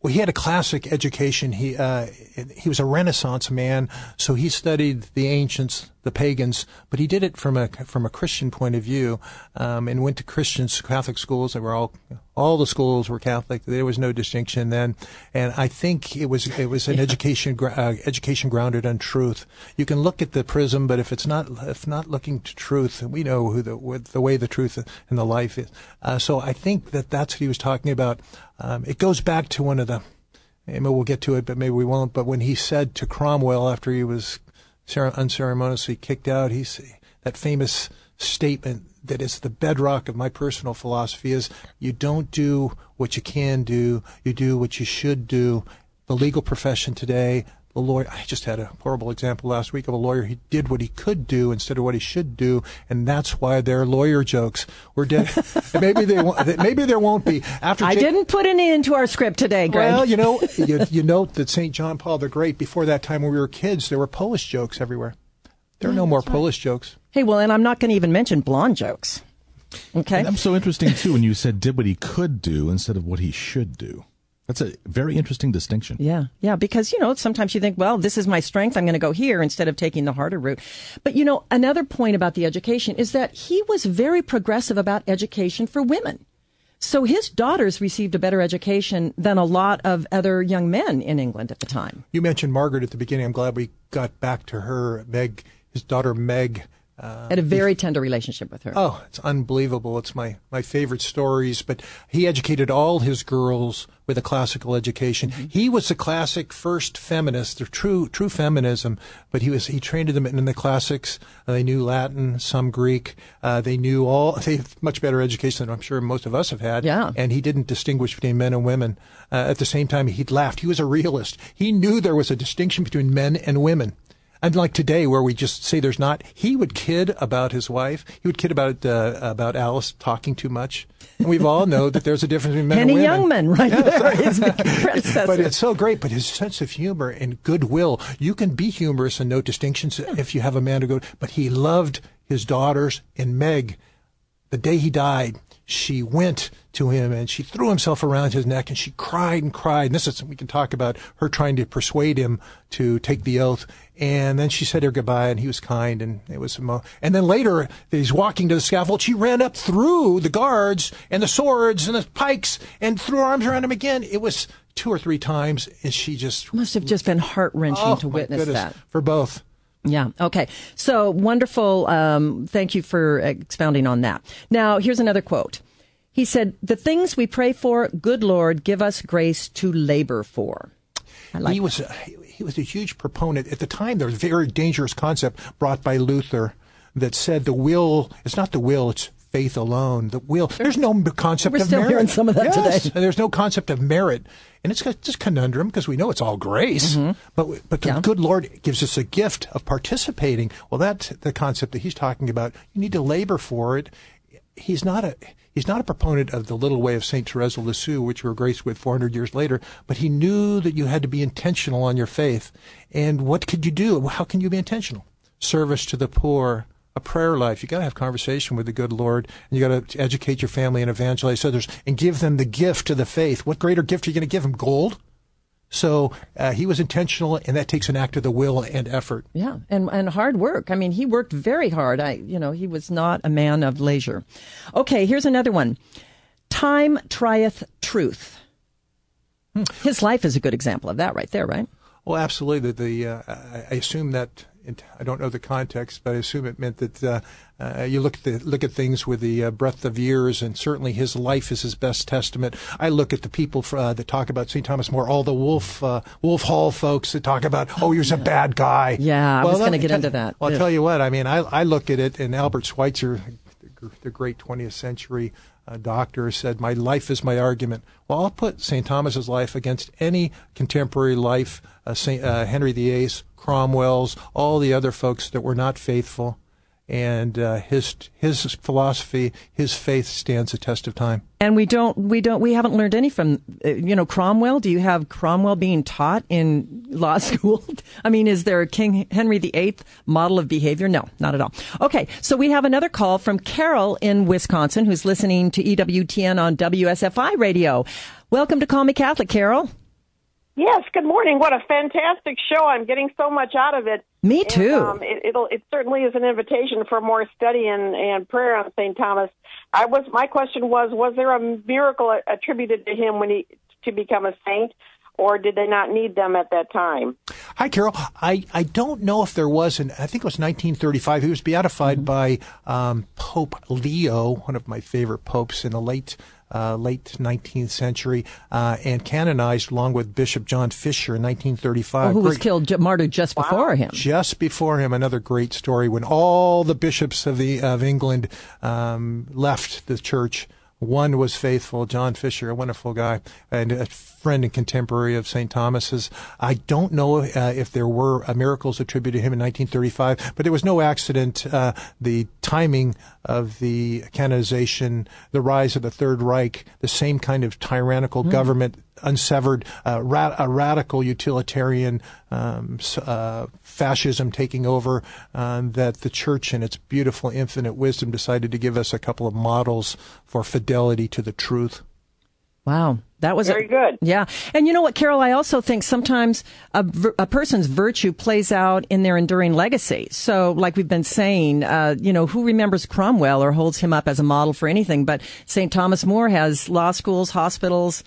Well, he had a classic education. He was a Renaissance man, so he studied the ancients, the pagans, but he did it from a Christian point of view, and went to Catholic schools. They were all the schools were Catholic. There was no distinction then, and I think it was an education grounded on truth. You can look at the prism, but if not looking to truth, we know who the way, the truth, and the life is. So I think that's what he was talking about. It goes back to one of the, maybe we'll get to it, but maybe we won't. But when he said to Cromwell after he was unceremoniously kicked out, that famous statement that is the bedrock of my personal philosophy is, you don't do what you can do, you do what you should do. The legal profession today, the lawyer, I just had a horrible example last week of a lawyer. He did what he could do instead of what he should do, and that's why they're lawyer jokes. We're dead. Maybe there won't be. I didn't put any into our script today, Greg. Well, you note that St. John Paul the Great, before that time when we were kids, there were Polish jokes everywhere. There are no more Polish jokes. Hey, well, and I'm not going to even mention blonde jokes. Okay. And that's so interesting, too, when you said did what he could do instead of what he should do. That's a very interesting distinction. Yeah, because, sometimes you think, well, this is my strength, I'm going to go here instead of taking the harder route. But, another point about the education is that he was very progressive about education for women. So his daughters received a better education than a lot of other young men in England at the time. You mentioned Margaret at the beginning. I'm glad we got back to her. Meg, his daughter Meg. Had a very tender relationship with her. Oh, it's unbelievable. It's my favorite stories. But he educated all his girls with a classical education. Mm-hmm. He was the classic first feminist, the true feminism. But he trained them in the classics. They knew Latin, some Greek. They have much better education than I'm sure most of us have had. Yeah. And he didn't distinguish between men and women. At the same time, he laughed. He was a realist. He knew there was a distinction between men and women. Unlike today, where we just say there's not, he would kid about his wife. He would kid about Alice talking too much. And we all know that there's a difference between men and women. Henny Youngman, right there, his predecessor. But it's so great. But his sense of humor and goodwill, you can be humorous and know distinctions if you have a man to go. But he loved his daughters. And Meg, the day he died, she went to him and she threw herself around his neck and she cried and cried. And we can talk about her trying to persuade him to take the oath. And then she said her goodbye, and he was kind, and it was and then later, he's walking to the scaffold. She ran up through the guards and the swords and the pikes and threw her arms around him again. It was 2 or 3 times, and she just must have just been heart-wrenching to witness that for both. Yeah. Okay. So wonderful. Thank you for expounding on that. Now, here's another quote. He said, "The things we pray for, good Lord, give us grace to labor for." He was a huge proponent. At the time, there was a very dangerous concept brought by Luther that said the will, it's not the will, it's faith alone. The will, there's no concept of merit. We're still hearing some of that today. And there's no concept of merit. And it's just conundrum because we know it's all grace. Mm-hmm. But the good Lord gives us a gift of participating. Well, that's the concept that he's talking about. You need to labor for it. He's not a proponent of the little way of St. Therese of Lisieux, which we're graced with 400 years later, but he knew that you had to be intentional on your faith. And what could you do? How can you be intentional? Service to the poor, a prayer life. You got to have conversation with the good Lord, and you got to educate your family and evangelize others and give them the gift of the faith. What greater gift are you going to give them? Gold? So he was intentional, and that takes an act of the will and effort. Yeah, and hard work. I mean, he worked very hard. He was not a man of leisure. Okay, here's another one. Time trieth truth. His life is a good example of that right there, right? Well, absolutely. I assume that, I don't know the context, but I assume it meant that you look at things with the breadth of years, and certainly his life is his best testament. I look at the people that talk about St. Thomas More, all the Wolf Hall folks that talk about, he was a bad guy. Yeah, I was going to get into that. Well, I'll tell you what, I mean, I look at it, and Albert Schweitzer, the great 20th century doctor, said, "My life is my argument." Well, I'll put St. Thomas's life against any contemporary life, Henry VIII, Cromwell's, all the other folks that were not faithful. And his philosophy, his faith stands the test of time. And we haven't learned any from, Cromwell. Do you have Cromwell being taught in law school? I mean, is there a King Henry VIII model of behavior? No, not at all. Okay, so we have another call from Carol in Wisconsin, who's listening to EWTN on WSFI radio. Welcome to Call Me Catholic, Carol. Yes, good morning. What a fantastic show. I'm getting so much out of it. Me too. And, it certainly is an invitation for more study and prayer on St. Thomas. My question was there a miracle attributed to him to become a saint, or did they not need them at that time? Hi, Carol. I don't know if there was, I think it was 1935. He was beatified by Pope Leo, one of my favorite popes in the late 19th century, and canonized along with Bishop John Fisher in 1935. Who was killed, martyred just before him. Just before him. Another great story when all the bishops of England left the church. One was faithful, John Fisher, a wonderful guy, and a friend and contemporary of St. Thomas's. I don't know if there were miracles attributed to him in 1935, but it was no accident. The timing of the canonization, the rise of the Third Reich, the same kind of tyrannical government, unsevered, a radical utilitarian fascism taking over, that the church in its beautiful infinite wisdom decided to give us a couple of models for fidelity to the truth. Wow. That was very good. Yeah. And you know what, Carol, I also think sometimes a person's virtue plays out in their enduring legacy. So like we've been saying, who remembers Cromwell or holds him up as a model for anything? But St. Thomas More has law schools, hospitals,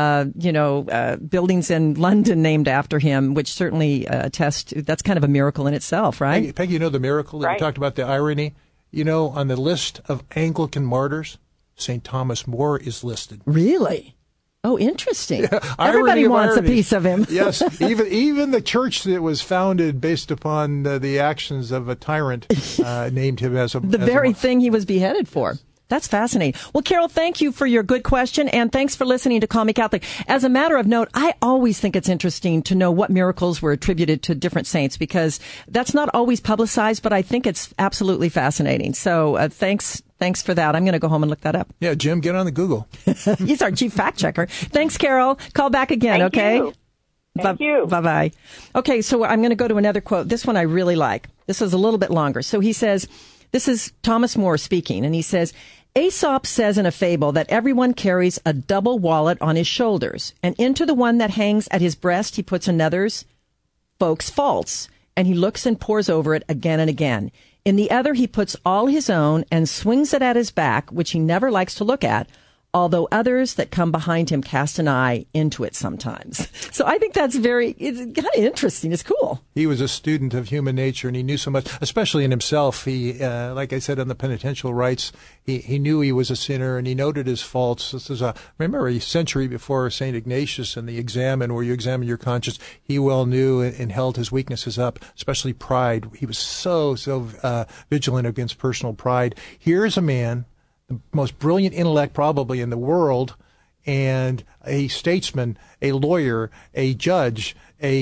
buildings in London named after him, which certainly attest that's kind of a miracle in itself, right? Peggy, the miracle that you talked about, the irony, on the list of Anglican martyrs, St. Thomas More is listed. Really? Oh, interesting. Yeah, everybody wants a piece of him. Yes, even the church that was founded based upon the actions of a tyrant named him as the very thing he was beheaded for. That's fascinating. Well, Carol, thank you for your good question, and thanks for listening to Call Me Catholic. As a matter of note, I always think it's interesting to know what miracles were attributed to different saints, because that's not always publicized, but I think it's absolutely fascinating. So thanks for that. I'm going to go home and look that up. Yeah, Jim, get on the Google. He's our chief fact checker. Thanks, Carol. Call back again, Thank okay? You. Thank you. Bye-bye. Okay, so I'm going to go to another quote. This one I really like. This is a little bit longer. So he says, this is Thomas More speaking, and he says, Aesop says in a fable that everyone carries a double wallet on his shoulders, and into the one that hangs at his breast he puts another's folks' faults, and he looks and pores over it again and again. In the other he puts all his own and swings it at his back, which he never likes to look at, although others that come behind him cast an eye into it sometimes. So I think it's kind of interesting. It's cool. He was a student of human nature, and he knew so much, especially in himself. He, like I said, on the penitential rites, he knew he was a sinner, and he noted his faults. This is remember, a century before St. Ignatius and the Examen, where you examine your conscience, he well knew and held his weaknesses up, especially pride. He was so vigilant against personal pride. Here's a man, the most brilliant intellect probably in the world, and a statesman, a lawyer, a judge,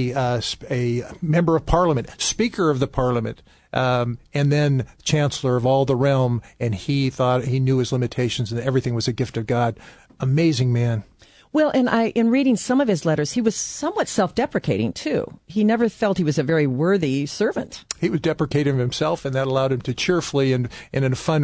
a member of parliament, speaker of the parliament, and then chancellor of all the realm. And he thought he knew his limitations and everything was a gift of God. Amazing man. Well, and in reading some of his letters, he was somewhat self-deprecating, too. He never felt he was a very worthy servant. He was deprecating of himself, and that allowed him to cheerfully and in a fun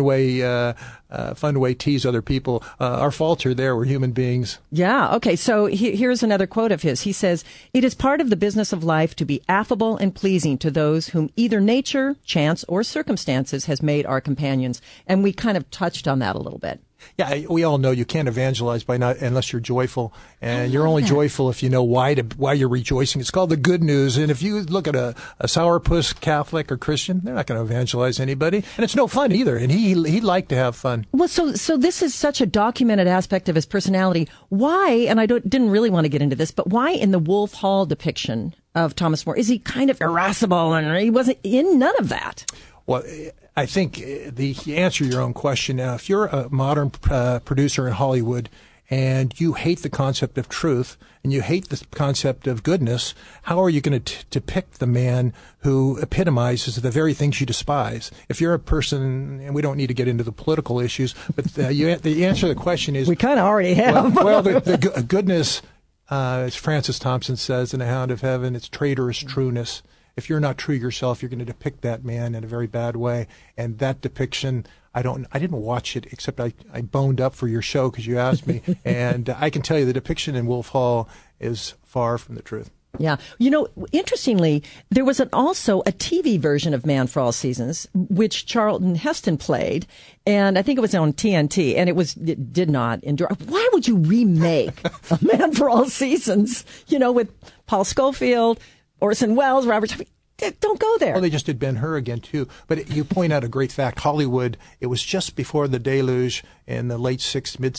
way tease other people. Our faults are there. We're human beings. Yeah. Okay. So here's another quote of his. He says, "It is part of the business of life to be affable and pleasing to those whom either nature, chance, or circumstances has made our companions." And we kind of touched on that a little bit. Yeah, we all know you can't evangelize unless you're joyful, and you're only joyful if you know why you're rejoicing. It's called the good news, and if you look at a sourpuss Catholic or Christian, they're not going to evangelize anybody, and it's no fun either. And he liked to have fun. Well, so this is such a documented aspect of his personality. Why? And I didn't really want to get into this, but why in the Wolf Hall depiction of Thomas More is he kind of irascible, and he wasn't in none of that? Well, I think the answer to your own question, if you're a modern producer in Hollywood and you hate the concept of truth and you hate the concept of goodness, how are you going to depict the man who epitomizes the very things you despise? If you're a person, and we don't need to get into the political issues, but the answer to the question is... We kind of already have. Well, the goodness, as Francis Thompson says in The Hound of Heaven, it's traitorous trueness. If you're not true yourself, you're going to depict that man in a very bad way. And that depiction, I didn't watch it, except I boned up for your show because you asked me. And I can tell you the depiction in Wolf Hall is far from the truth. Yeah. Interestingly, there was also a TV version of Man for All Seasons, which Charlton Heston played, and I think it was on TNT, and it did not endure. Why would you remake a Man for All Seasons, with Paul Scofield, Orson Welles, Robert... Don't go there. Well, they just did Ben-Hur again, too. But you point out a great fact. Hollywood, it was just before the deluge in the late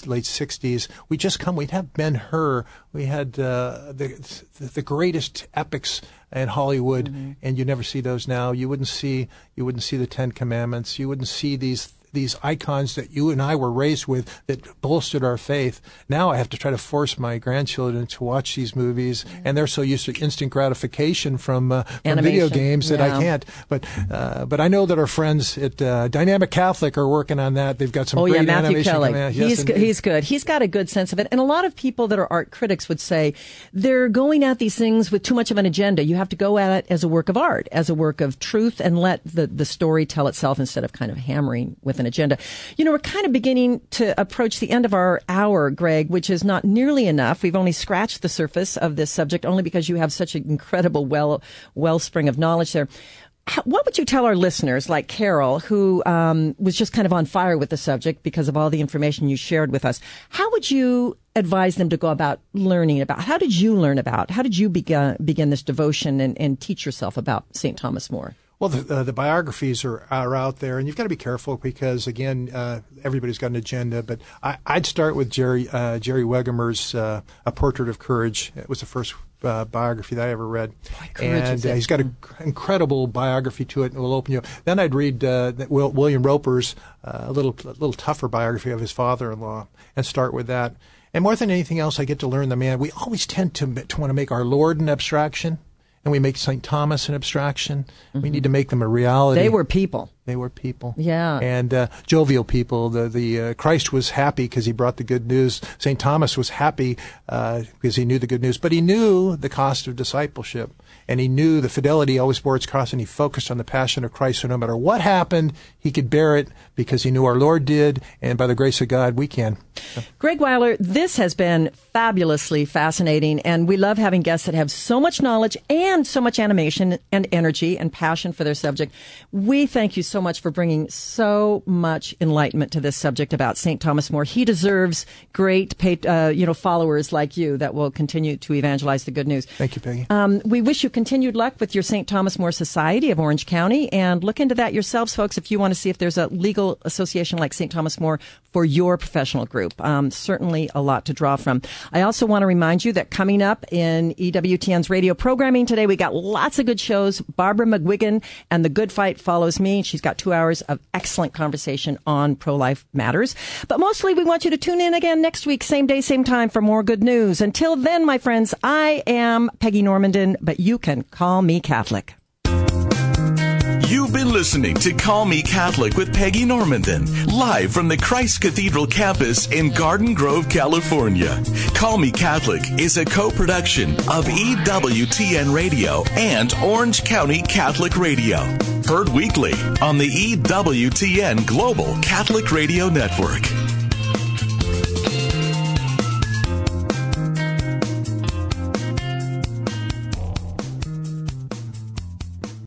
60s. We'd have Ben-Hur. We had the greatest epics in Hollywood, and you never see those now. You wouldn't see the Ten Commandments. You wouldn't see these icons that you and I were raised with that bolstered our faith. Now I have to try to force my grandchildren to watch these movies, and they're so used to instant gratification from video games that I can't. But I know that our friends at Dynamic Catholic are working on that. They've got some great Matthew animation. Kelly. He's good. He's got a good sense of it. And a lot of people that are art critics would say they're going at these things with too much of an agenda. You have to go at it as a work of art, as a work of truth, and let the story tell itself instead of kind of hammering with an agenda. We're kind of beginning to approach the end of our hour, Greg, which is not nearly enough. We've only scratched the surface of this subject, only because you have such an incredible wellspring of knowledge there. What would you tell our listeners, like Carol, who was just kind of on fire with the subject because of all the information you shared with us? How would you advise them to go about learning about? How did you learn about? How did you begin this devotion and teach yourself about St. Thomas More? Well, the biographies are out there, and you've got to be careful because, again, everybody's got an agenda. But I'd start with Jerry Wegemer's A Portrait of Courage. It was the first biography that I ever read. And he's got an incredible biography to it, and it will open you up. Then I'd read William Roper's a little tougher biography of his father-in-law and start with that. And more than anything else, I get to learn the man. We always tend to want to make our Lord an abstraction. And we make St. Thomas an abstraction. Mm-hmm. We need to make them a reality. They were people. Yeah. And jovial people. The Christ was happy because he brought the good news. St. Thomas was happy because he knew the good news. But he knew the cost of discipleship. And he knew the fidelity always bore its cost, and he focused on the passion of Christ. So no matter what happened, he could bear it because he knew our Lord did, and by the grace of God, we can. Greg Weiler, this has been fabulously fascinating, and we love having guests that have so much knowledge and so much animation and energy and passion for their subject. We thank you so much for bringing so much enlightenment to this subject about St. Thomas More. He deserves great followers like you that will continue to evangelize the good news. Thank you, Peggy. We wish you continued luck with your St. Thomas More Society of Orange County, and look into that yourselves, folks, if you want to see if there's a legal association like St. Thomas More for your professional group. Certainly a lot to draw from. I also want to remind you that coming up in EWTN's radio programming today, we got lots of good shows. Barbara McGuigan and The Good Fight follows me. She's got 2 hours of excellent conversation on pro-life matters. But mostly we want you to tune in again next week, same day, same time, for more good news. Until then, my friends, I am Peggy Normandin, but you can call me Catholic. You've been listening to Call Me Catholic with Peggy Normandin, live from the Christ Cathedral campus in Garden Grove, California. Call Me Catholic is a co-production of EWTN Radio and Orange County Catholic Radio. Heard weekly on the EWTN Global Catholic Radio Network.